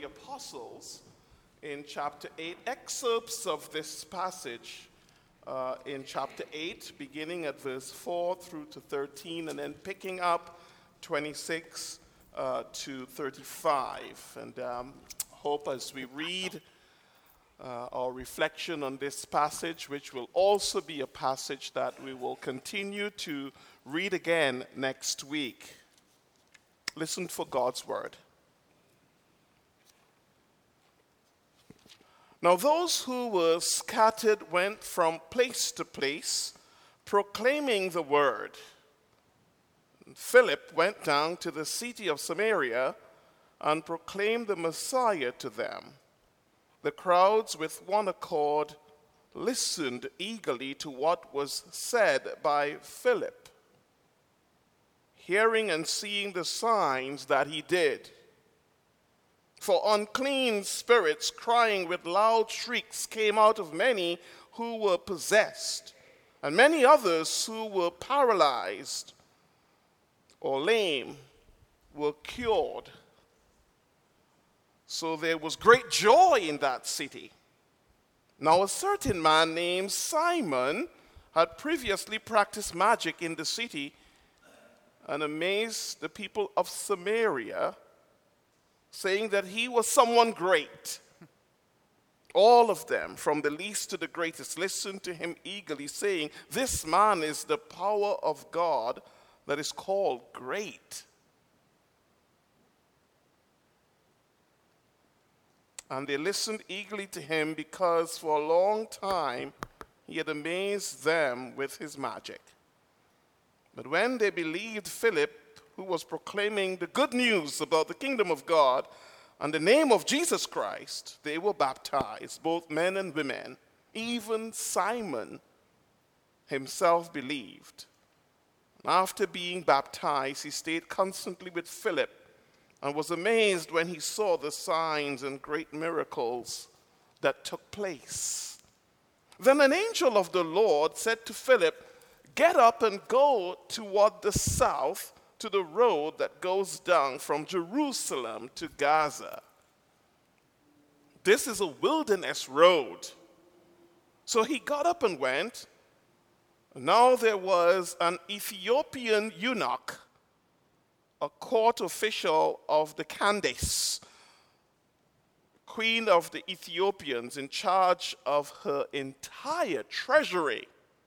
Apostles in chapter 8, excerpts of this passage in chapter 8, beginning at verse 4 through to 13, and then picking up 26 to 35. And hope as we read our reflection on this passage, which will also be a passage that we will continue to read again next week. Listen for God's word. Now those who were scattered went from place to place, proclaiming the word. Philip went down to the city of Samaria and proclaimed the Messiah to them. The crowds with one accord listened eagerly to what was said by Philip, hearing and seeing the signs that he did. For unclean spirits, crying with loud shrieks, came out of many who were possessed, and many others who were paralyzed or lame were cured. So there was great joy in that city. Now a certain man named Simon had previously practiced magic in the city and amazed the people of Samaria, saying that he was someone great. All of them, from the least to the greatest, listened to him eagerly, saying, "This man is the power of God that is called great." And they listened eagerly to him because for a long time he had amazed them with his magic. But when they believed Philip, who was proclaiming the good news about the kingdom of God and the name of Jesus Christ, they were baptized, both men and women. Even Simon himself believed. After being baptized, he stayed constantly with Philip and was amazed when he saw the signs and great miracles that took place. Then an angel of the Lord said to Philip, "Get up and go toward the south to the road that goes down from Jerusalem to Gaza. This is a wilderness road." So he got up and went. Now there was an Ethiopian eunuch, a court official of the Candace, queen of the Ethiopians, in charge of her entire treasury.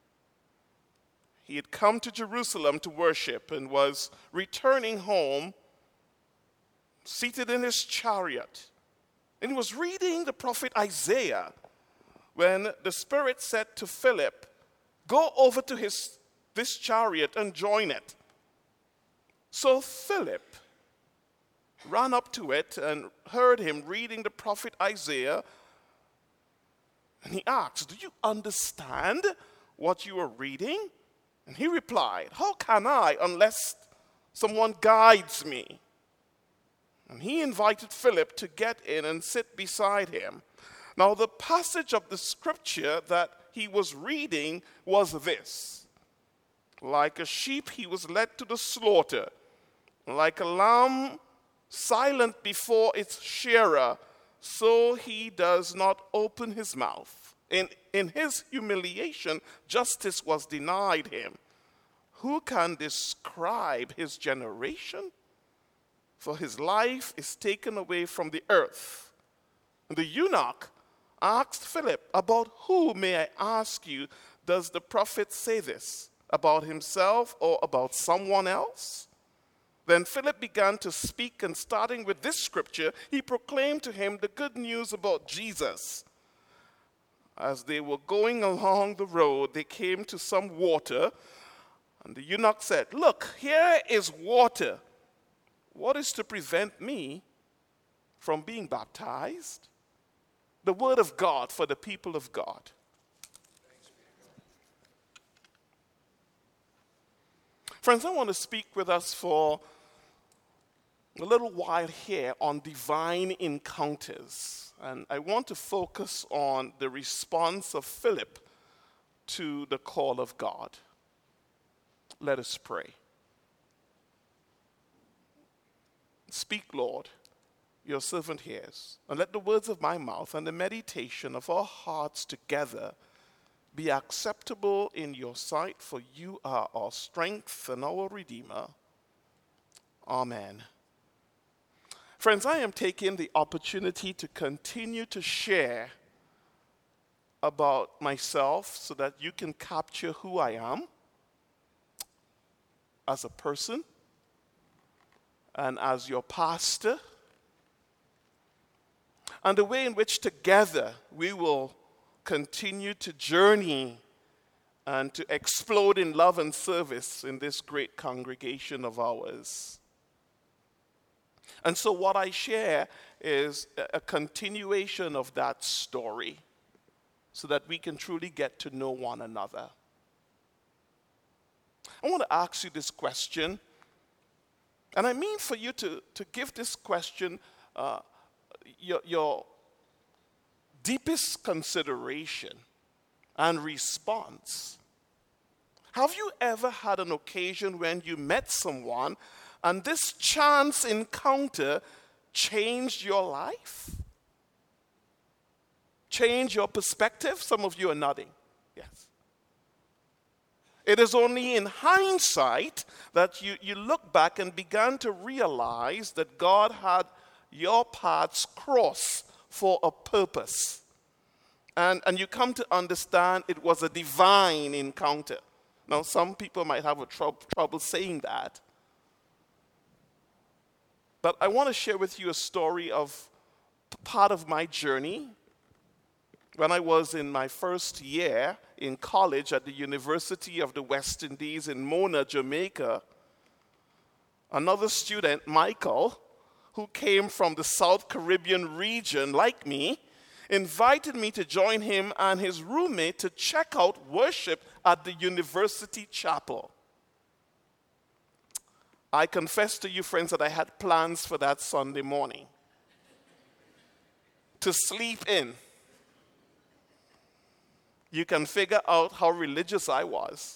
He had come to Jerusalem to worship and was returning home, seated in his chariot. And he was reading the prophet Isaiah when the Spirit said to Philip, "Go over to this chariot and join it." So Philip ran up to it and heard him reading the prophet Isaiah. And he asked, "Do you understand what you are reading?" And he replied, "How can I unless someone guides me?" And he invited Philip to get in and sit beside him. Now the passage of the scripture that he was reading was this: "Like a sheep he was led to the slaughter, like a lamb silent before its shearer, so he does not open his mouth. In his humiliation, justice was denied him. Who can describe his generation? For his life is taken away from the earth." And the eunuch asked Philip, "About who, may I ask you, does the prophet say this? About himself or about someone else?" Then Philip began to speak, and starting with this scripture, he proclaimed to him the good news about Jesus. As they were going along the road, they came to some water, and the eunuch said, "Look, here is water. What is to prevent me from being baptized?" The word of God for the people of God. Friends, I want to speak with us for a little while here on divine encounters. And I want to focus on the response of Philip to the call of God. Let us pray. Speak, Lord, your servant hears. And let the words of my mouth and the meditation of our hearts together be acceptable in your sight, for you are our strength and our Redeemer. Amen. Friends, I am taking the opportunity to continue to share about myself so that you can capture who I am as a person and as your pastor, and the way in which together we will continue to journey and to explode in love and service in this great congregation of ours. And so what I share is a continuation of that story so that we can truly get to know one another. I want to ask you this question, and I mean for you to give this question your deepest consideration and response. Have you ever had an occasion when you met someone and this chance encounter changed your life? Changed your perspective? Some of you are nodding. Yes. It is only in hindsight that you look back and began to realize that God had your paths cross for a purpose. And you come to understand it was a divine encounter. Now, some people might have trouble saying that. But I want to share with you a story of part of my journey. When I was in my first year in college at the University of the West Indies in Mona, Jamaica, another student, Michael, who came from the South Caribbean region like me, invited me to join him and his roommate to check out worship at the university chapel. I confess to you, friends, that I had plans for that Sunday morning to sleep in. You can figure out how religious I was.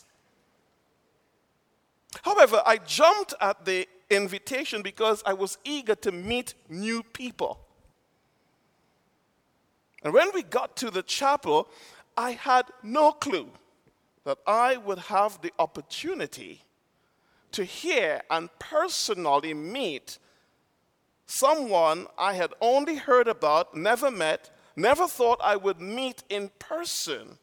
However, I jumped at the invitation because I was eager to meet new people. And when we got to the chapel, I had no clue that I would have the opportunity to hear and personally meet someone I had only heard about, never met, never thought I would meet in person.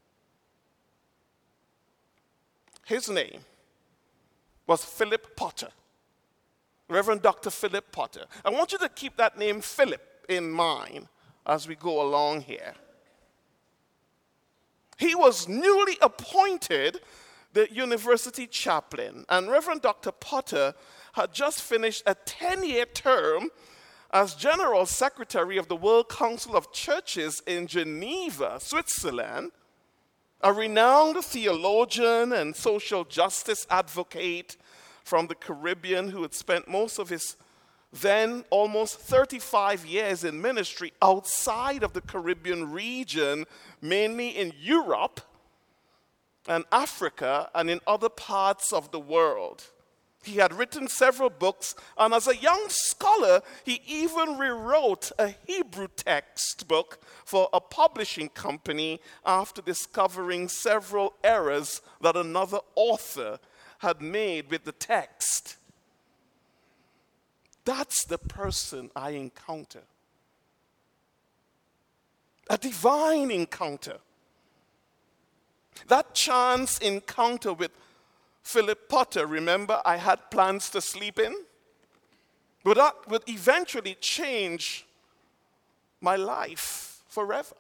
His name was Philip Potter, Reverend Dr. Philip Potter. I want you to keep that name Philip in mind as we go along here. He was newly appointed the university chaplain, and Reverend Dr. Potter had just finished a 10-year term as General Secretary of the World Council of Churches in Geneva, Switzerland, a renowned theologian and social justice advocate from the Caribbean who had spent most of his then almost 35 years in ministry outside of the Caribbean region, mainly in Europe and Africa and in other parts of the world. He had written several books, and as a young scholar, he even rewrote a Hebrew textbook for a publishing company after discovering several errors that another author had made with the text. That's the person I encounter. A divine encounter. That chance encounter with Philip Potter, remember, I had plans to sleep in, but that would eventually change my life forever.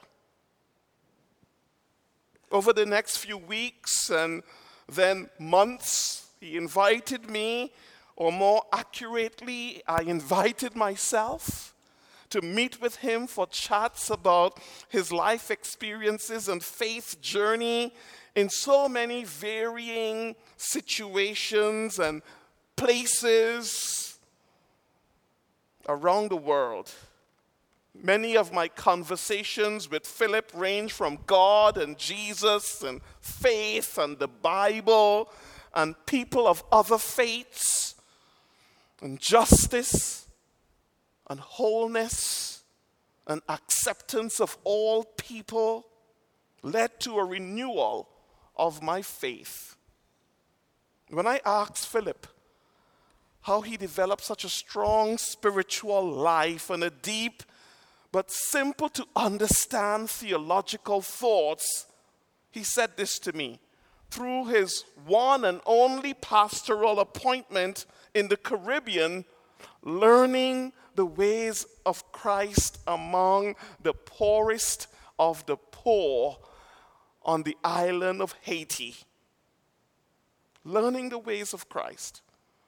Over the next few weeks and then months, he invited me, or more accurately, I invited myself to meet with him for chats about his life experiences and faith journey in so many varying situations and places around the world. Many of my conversations with Philip range from God and Jesus and faith and the Bible and people of other faiths and justice and wholeness and acceptance of all people led to a renewal of my faith. When I asked Philip how he developed such a strong spiritual life and a deep but simple to understand theological thoughts, he said this to me. Through his one and only pastoral appointment in the Caribbean, learning the ways of Christ among the poorest of the poor on the island of Haiti. Learning the ways of Christ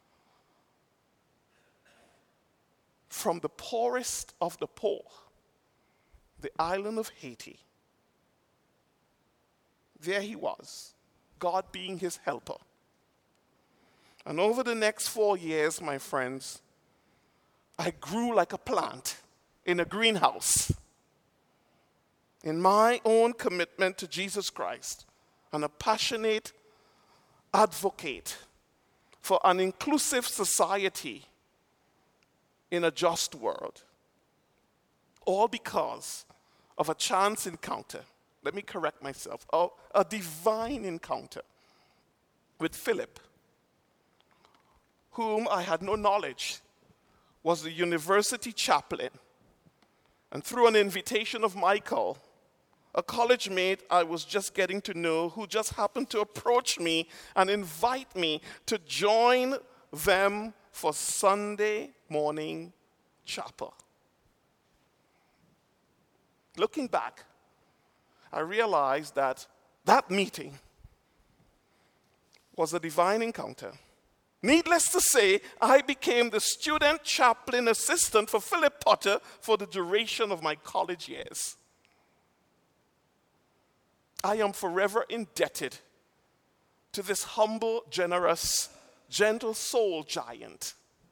from the poorest of the poor, the island of Haiti. There he was, God being his helper. And over the next 4 years, my friends, I grew like a plant in a greenhouse in my own commitment to Jesus Christ and a passionate advocate for an inclusive society in a just world. All because of a chance encounter. Let me correct myself. A divine encounter with Philip, whom I had no knowledge was the university chaplain. And through an invitation of Michael, a college mate I was just getting to know, who just happened to approach me and invite me to join them for Sunday morning chapel. Looking back, I realized that meeting was a divine encounter. Needless to say, I became the student chaplain assistant for Philip Potter for the duration of my college years. I am forever indebted to this humble, generous, gentle soul giant.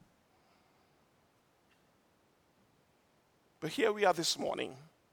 But here we are this morning.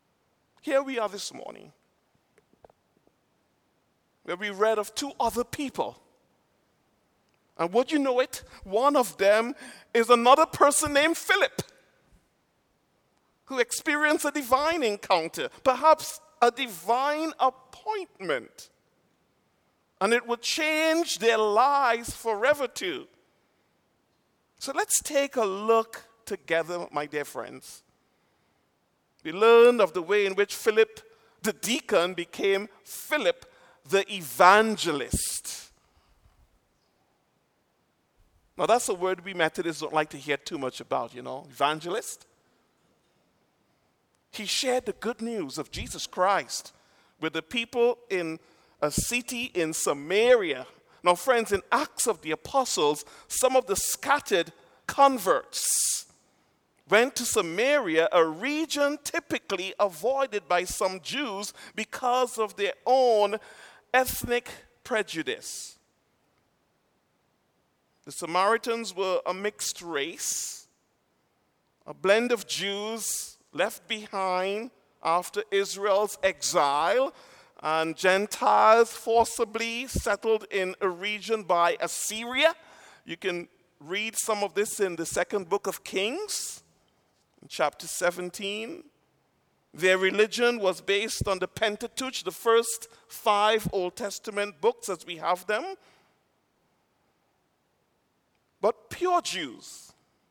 Where we read of 2 other people. And would you know it? One of them is another person named Philip, who experienced a divine encounter, perhaps a divine appointment. And it would change their lives forever too. So let's take a look together, my dear friends. We learned of the way in which Philip the deacon became Philip the evangelist. Now that's a word we Methodists don't like to hear too much about, evangelist. He shared the good news of Jesus Christ with the people in a city in Samaria. Now friends, in Acts of the Apostles, some of the scattered converts went to Samaria, a region typically avoided by some Jews because of their own ethnic prejudice. The Samaritans were a mixed race, a blend of Jews left behind after Israel's exile, and Gentiles forcibly settled in a region by Assyria. You can read some of this in the 2nd book of Kings, in chapter 17. Their religion was based on the Pentateuch, the first 5 Old Testament books as we have them. But pure Jews,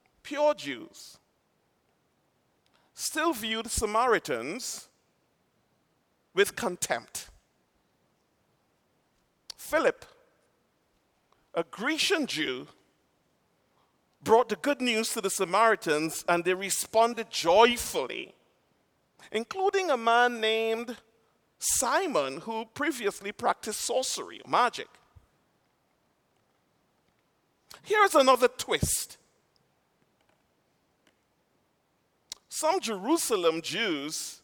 still viewed Samaritans with contempt. Philip, a Grecian Jew, brought the good news to the Samaritans, and they responded joyfully, including a man named Simon, who previously practiced sorcery, magic. Here's another twist. Some Jerusalem Jews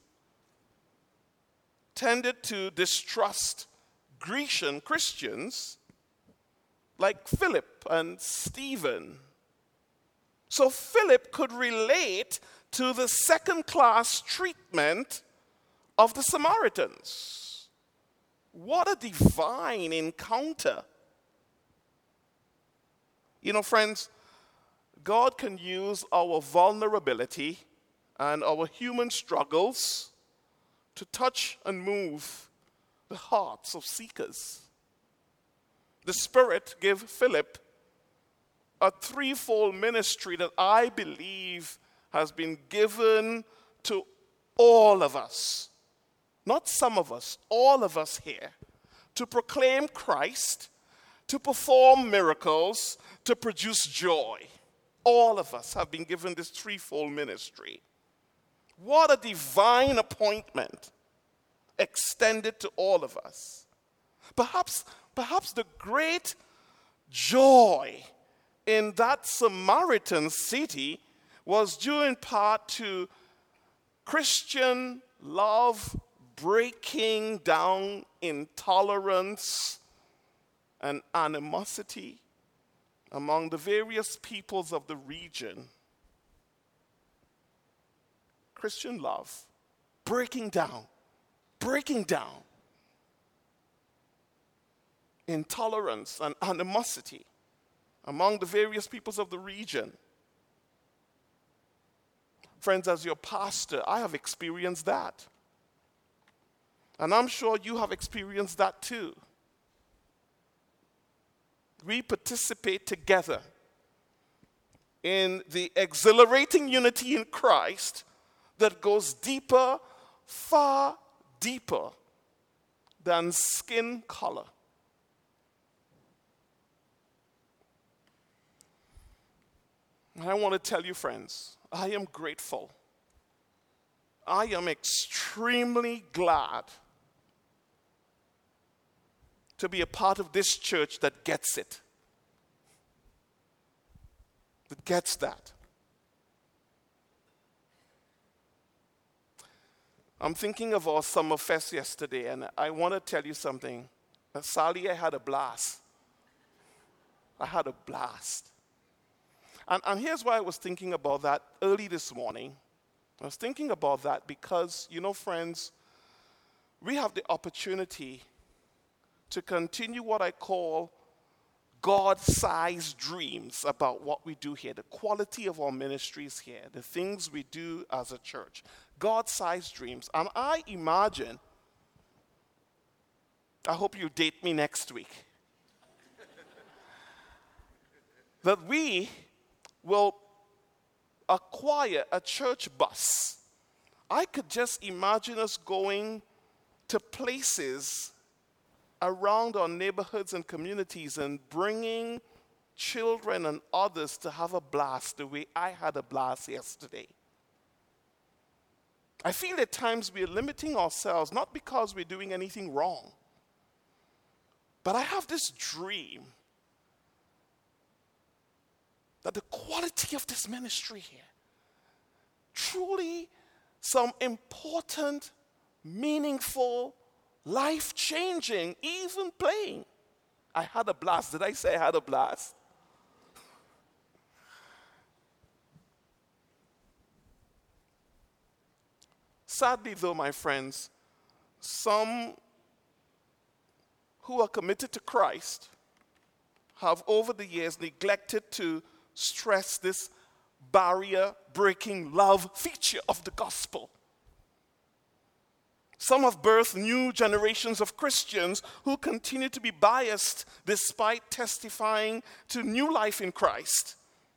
tended to distrust Grecian Christians like Philip and Stephen. So Philip could relate to the second-class treatment of the Samaritans. What a divine encounter. Friends, God can use our vulnerability and our human struggles to touch and move the hearts of seekers. The Spirit gave Philip a threefold ministry that I believe has been given to all of us, not some of us, all of us here, to proclaim Christ, to perform miracles, to produce joy. All of us have been given this threefold ministry. What a divine appointment extended to all of us. Perhaps the great joy in that Samaritan city was due in part to Christian love breaking down intolerance and animosity among the various peoples of the region. Christian love breaking down intolerance and animosity among the various peoples of the region. Friends, as your pastor, I have experienced that. And I'm sure you have experienced that too. We participate together in the exhilarating unity in Christ that goes deeper, far deeper than skin color. And I want to tell you, friends, I am grateful. I am extremely glad to be a part of this church that gets it. That gets that. I'm thinking of our summer fest yesterday, and I want to tell you something. Sally, I had a blast. I had a blast. And here's why I was thinking about that early this morning. I was thinking about that because, friends, we have the opportunity to continue what I call God-sized dreams about what we do here, the quality of our ministries here, the things we do as a church. God-sized dreams. And I imagine, I hope you date me next week, that we will acquire a church bus. I could just imagine us going to places around our neighborhoods and communities and bringing children and others to have a blast the way I had a blast yesterday. I feel at times we're limiting ourselves, not because we're doing anything wrong, but I have this dream that the quality of this ministry here, truly some important, meaningful, life-changing, even playing. I had a blast. Did I say I had a blast? Sadly, though, my friends, some who are committed to Christ have over the years neglected to stress this barrier-breaking love feature of the gospel. Some have birthed new generations of Christians who continue to be biased despite testifying to new life in Christ.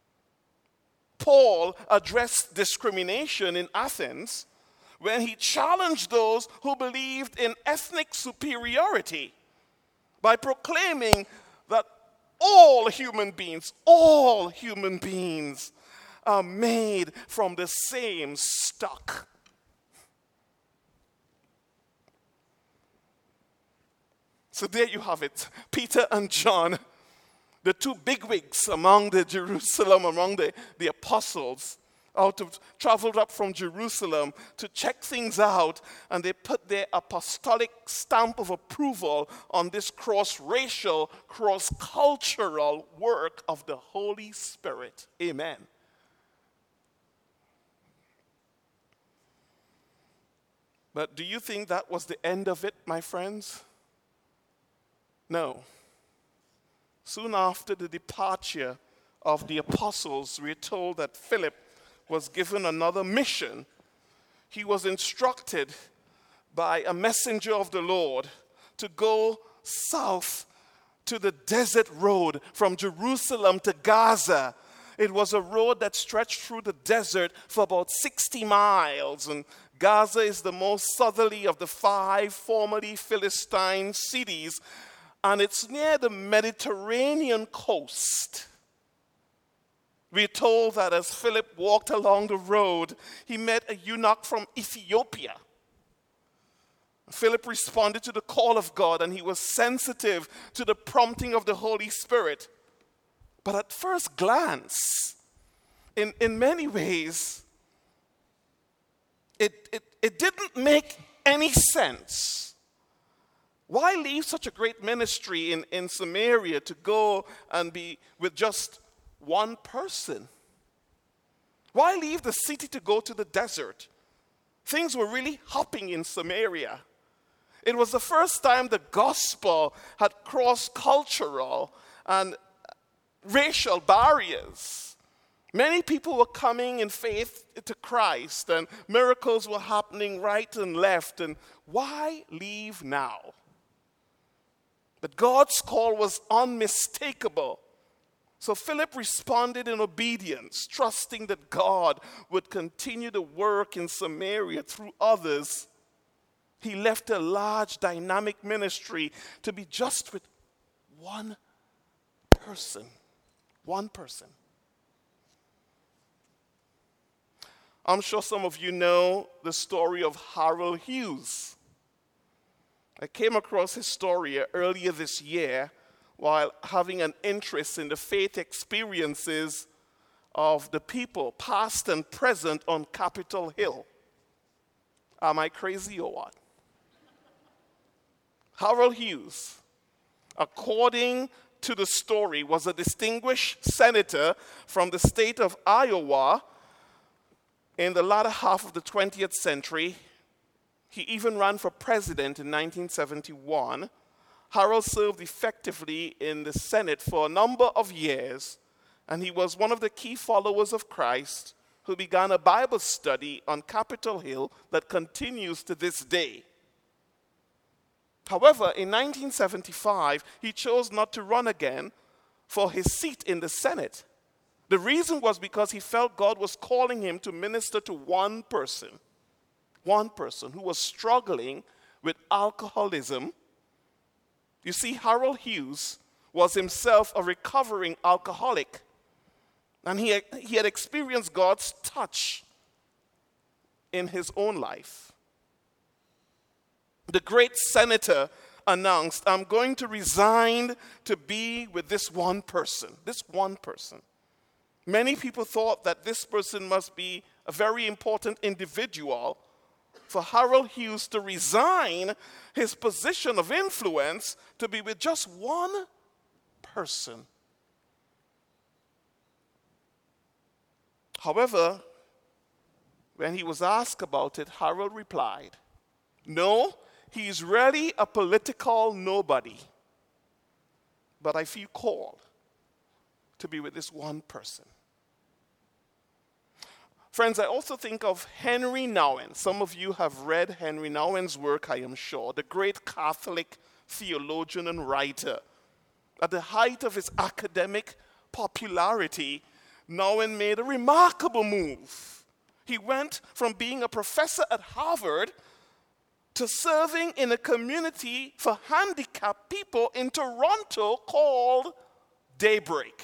Paul addressed discrimination in Athens when he challenged those who believed in ethnic superiority by proclaiming that all human beings are made from the same stock. So there you have it. Peter and John, the two bigwigs among the apostles, traveled up from Jerusalem to check things out, and they put their apostolic stamp of approval on this cross-racial, cross-cultural work of the Holy Spirit. Amen. But do you think that was the end of it, my friends? No. Soon after the departure of the apostles, we're told that Philip was given another mission. He was instructed by a messenger of the Lord to go south to the desert road from Jerusalem to Gaza. It was a road that stretched through the desert for about 60 miles, and Gaza is the most southerly of the 5 formerly Philistine cities, and it's near the Mediterranean coast. We're told that as Philip walked along the road, he met a eunuch from Ethiopia. Philip responded to the call of God, and he was sensitive to the prompting of the Holy Spirit. But at first glance, in many ways, it didn't make any sense. Why leave such a great ministry in Samaria to go and be with just one person? Why leave the city to go to the desert? Things were really hopping in Samaria. It was the first time the gospel had crossed cultural and racial barriers. Many people were coming in faith to Christ, and miracles were happening right and left. And why leave now? But God's call was unmistakable. So Philip responded in obedience, trusting that God would continue to work in Samaria through others. He left a large dynamic ministry to be just with one person. One person. I'm sure some of you know the story of Harold Hughes. I came across his story earlier this year while having an interest in the faith experiences of the people, past and present, on Capitol Hill. Am I crazy or what? Harold Hughes, according to the story, was a distinguished senator from the state of Iowa in the latter half of the 20th century. He even ran for president in 1971. Harold served effectively in the Senate for a number of years, and he was one of the key followers of Christ who began a Bible study on Capitol Hill that continues to this day. However, in 1975, he chose not to run again for his seat in the Senate. The reason was because he felt God was calling him to minister to one person who was struggling with alcoholism. You see, Harold Hughes was himself a recovering alcoholic, and he had experienced God's touch in his own life. The great senator announced, "I'm going to resign to be with this one person." This one person. Many people thought that this person must be a very important individual. For Harold Hughes to resign his position of influence to be with just one person. However, when he was asked about it, Harold replied, "No, he's really a political nobody, but I feel called to be with this one person." Friends, I also think of Henry Nouwen. Some of you have read Henry Nouwen's work, I am sure, the great Catholic theologian and writer. At the height of his academic popularity, Nouwen made a remarkable move. He went from being a professor at Harvard to serving in a community for handicapped people in Toronto called Daybreak.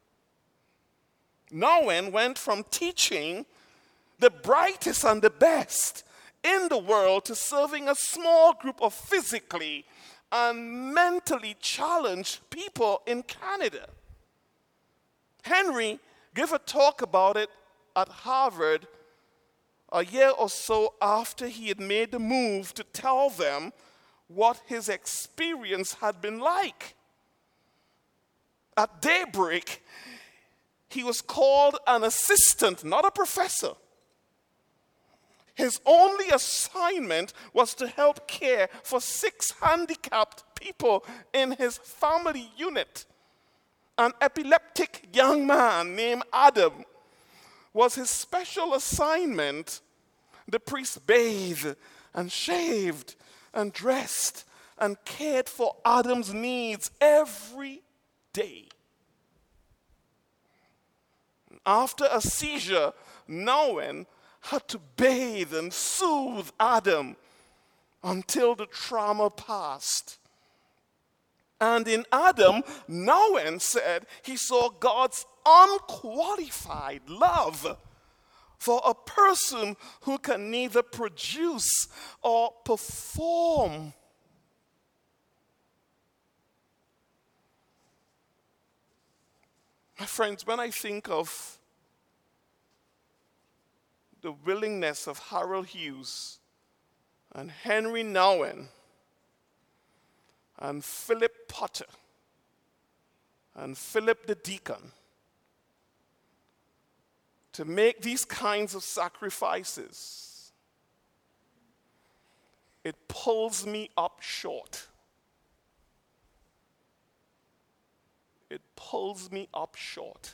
Nouwen went from teaching the brightest and the best in the world to serving a small group of physically and mentally challenged people in Canada. Henry gave a talk about it at Harvard a year or so after he had made the move to tell them what his experience had been like. At Daybreak, he was called an assistant, not a professor. His only assignment was to help care for 6 handicapped people in his family unit. an epileptic young man named Adam was his special assignment. The priest bathed and shaved and dressed and cared for Adam's needs every day. After a seizure, Noah had to bathe and soothe Adam until the trauma passed. And in Adam, Noah said he saw God's unqualified love for a person who can neither produce or perform. My friends, when I think of the willingness of Harold Hughes and Henry Nouwen and Philip Potter and Philip the deacon to make these kinds of sacrifices, it pulls me up short. It pulls me up short.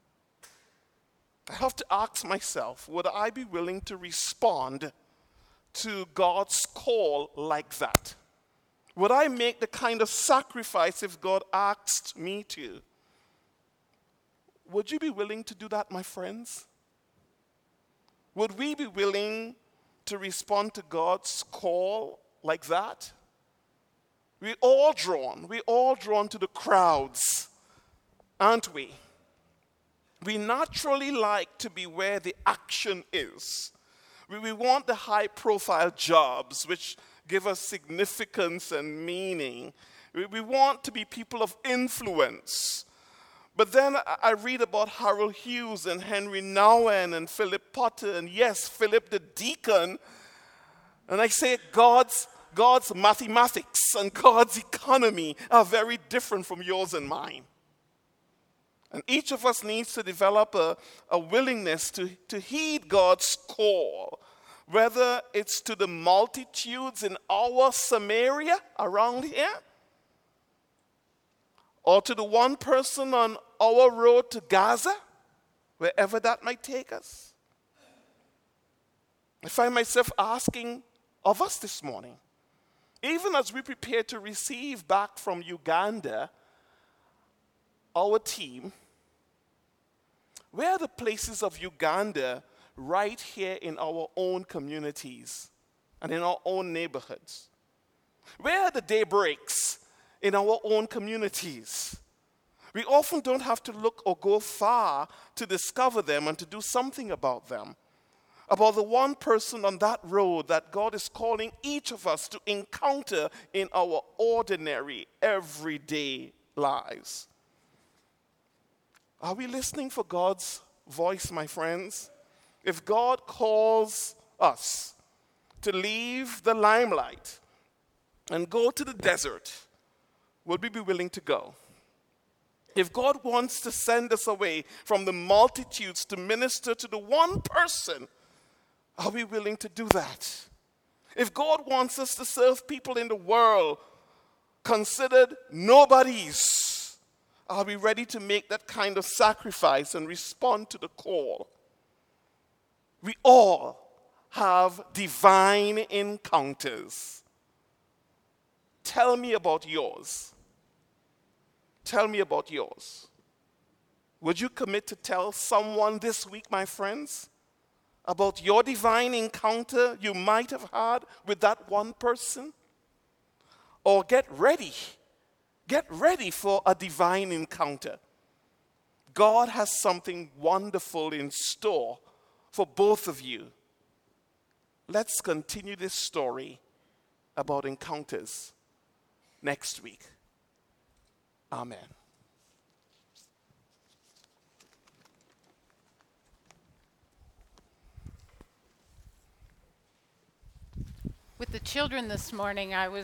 I have to ask myself, would I be willing to respond to God's call like that? Would I make the kind of sacrifice if God asked me to? Would you be willing to do that, my friends? Would we be willing to respond to God's call like that? We're all drawn to the crowds, aren't we? We naturally like to be where the action is. We want the high-profile jobs which give us significance and meaning. We want to be people of influence. But then I read about Harold Hughes and Henry Nouwen and Philip Potter and yes, Philip the deacon. And I say God's mathematics and God's economy are very different from yours and mine. And each of us needs to develop a willingness to heed God's call, whether it's to the multitudes in our Samaria around here, or to the one person on our road to Gaza, wherever that might take us. I find myself asking of us this morning, even as we prepare to receive back from Uganda our team, where are the places of Uganda right here in our own communities and in our own neighborhoods? Where are the daybreaks in our own communities? We often don't have to look or go far to discover them and to do something about them. About the one person on that road that God is calling each of us to encounter in our ordinary, everyday lives. Are we listening for God's voice, my friends? If God calls us to leave the limelight and go to the desert, would we be willing to go? If God wants to send us away from the multitudes to minister to the one person, are we willing to do that? If God wants us to serve people in the world considered nobodies, are we ready to make that kind of sacrifice and respond to the call? We all have divine encounters. Tell me about yours. Tell me about yours. Would you commit to tell someone this week, my friends, about your divine encounter you might have had with that one person? Or get ready for a divine encounter. God has something wonderful in store for both of you. Let's continue this story about encounters next week. Amen. With the children this morning, I was